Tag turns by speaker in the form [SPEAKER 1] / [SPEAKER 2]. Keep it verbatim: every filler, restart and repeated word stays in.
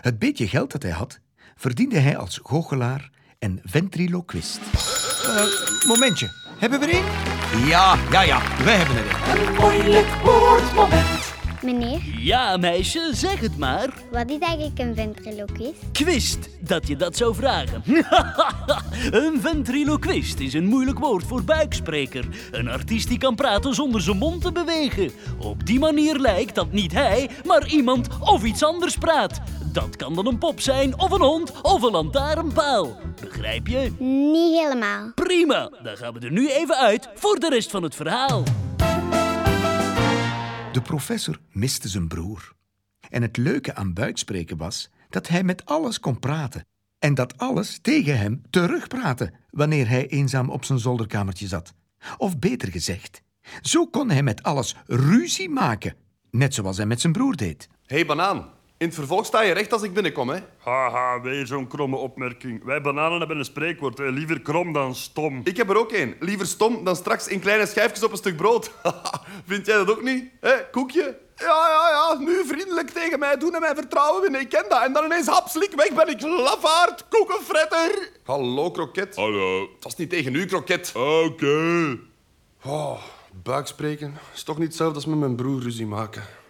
[SPEAKER 1] Het beetje geld dat hij had, verdiende hij als goochelaar en ventriloquist. Uh, momentje, hebben we er een? Ja, ja, ja, wij hebben er een.
[SPEAKER 2] Een moeilijk woordmoment.
[SPEAKER 3] Meneer,
[SPEAKER 4] Ja, meisje, zeg het maar.
[SPEAKER 3] wat is eigenlijk een ventriloquist?
[SPEAKER 4] Ik wist dat je dat zou vragen. Een ventriloquist is een moeilijk woord voor buikspreker. Een artiest die kan praten zonder zijn mond te bewegen. Op die manier lijkt dat niet hij, maar iemand of iets anders praat. Dat kan dan een pop zijn, of een hond, of een lantaarnpaal. Begrijp je?
[SPEAKER 3] Niet helemaal.
[SPEAKER 4] Prima, dan gaan we er nu even uit voor de rest van het verhaal.
[SPEAKER 1] De professor miste zijn broer. En het leuke aan buikspreken was dat hij met alles kon praten. En dat alles tegen hem terugpraatte wanneer hij eenzaam op zijn zolderkamertje zat. Of beter gezegd, zo kon hij met alles ruzie maken. Net zoals hij met zijn broer deed.
[SPEAKER 5] Hé, hey, banaan. In het vervolg sta je recht als ik binnenkom, hè?
[SPEAKER 6] Haha, weer zo'n kromme opmerking. Wij bananen hebben een spreekwoord. Hè. Liever krom dan stom.
[SPEAKER 5] Ik heb er ook één. Liever stom dan straks in kleine schijfjes op een stuk brood. Vind jij dat ook niet? Hé, koekje? Ja, ja, ja. Nu vriendelijk tegen mij doen en mij vertrouwen winnen. Ik ken dat. En dan ineens hapslik weg ben ik lafaard, koekenfretter. Hallo, kroket.
[SPEAKER 6] Hallo.
[SPEAKER 5] Het was niet tegen u, kroket.
[SPEAKER 6] Oké. Okay.
[SPEAKER 5] Oh, buikspreken is toch niet hetzelfde als met mijn broer ruzie maken.